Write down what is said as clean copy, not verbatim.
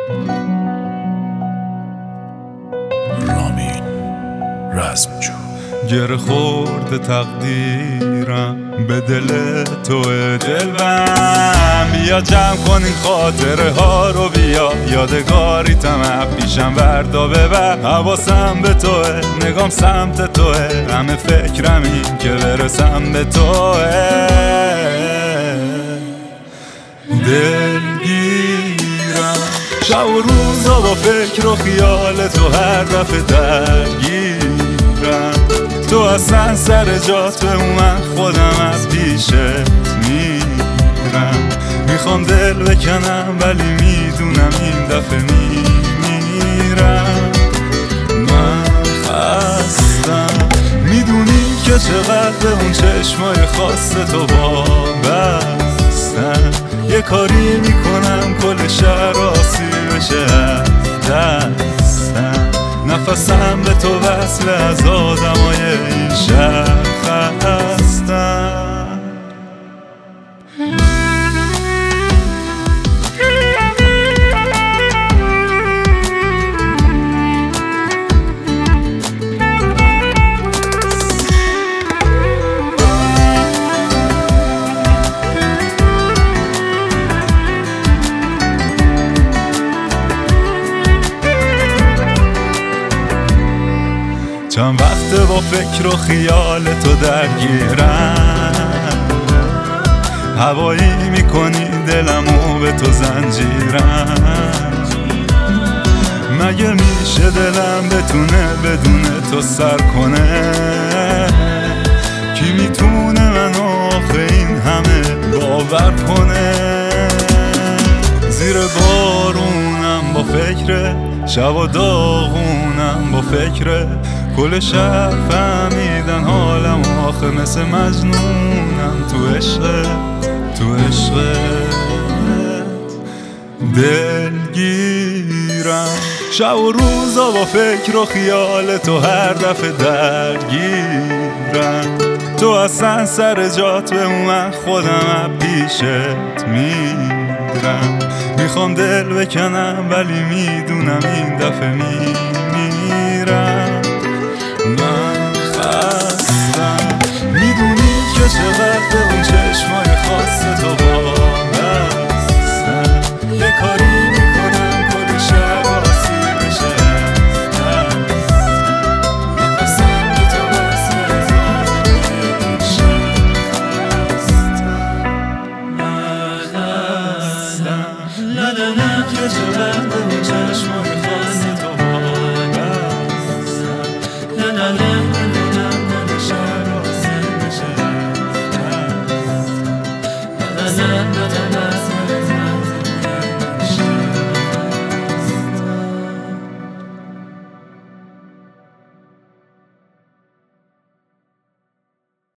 رامین رزمجو. گره خورده تقدیرم به دل توه دلبم، بیا جمع کن این خاطره ها رو، بیا یادگاری طمع پیشم وردا ببر. حواسم به توه، نگام سمت توه، همه فکرم این که برسم به توه. دلگیرم شب و روزا با فکر و خیال تو، هر دفعه درگیرم. تو اصلا سر جات من خودم از پیشت میرم. میخوام دل بکنم ولی میدونم این دفعه میمیرم. من خستم، میدونی که چقدر به اون چشمای خاص تو وابستم. یه کاری میکنم کل شهر آسیب بشه از دستم. نفسم به تو وصل، از آدمای این شهر خستم. چند وقت با فکر و خیال تو درگیرم، هوایی میکنی دلمو به تو زنجیرم. مگه میشه دلم بتونه بدون تو سر کنه؟ کی میتونه منو آخه این همه باور کنه؟ زیر بارونم با فکر، شب و داغونم با فکر، کل شهر فهمیدن حالم آخه مثل مجنونم تو عشقت، تو عشقت. دلگیرم شب و روزا با فکر و خیال تو، هر دفعه درگیرم. تو اصلا سر جات به من خودم پیشت میرم. میخوام دل بکنم ولی میدونم این دفعه میمیرم. من خستم، میدونی که چقدر به اون چشمای خاص تو وابستم. یه کاری میکنم کل شب آسیب بشه از نفسم به تو وصل، از آدمای شب خستم. ندانم که چقدر به اون چشمای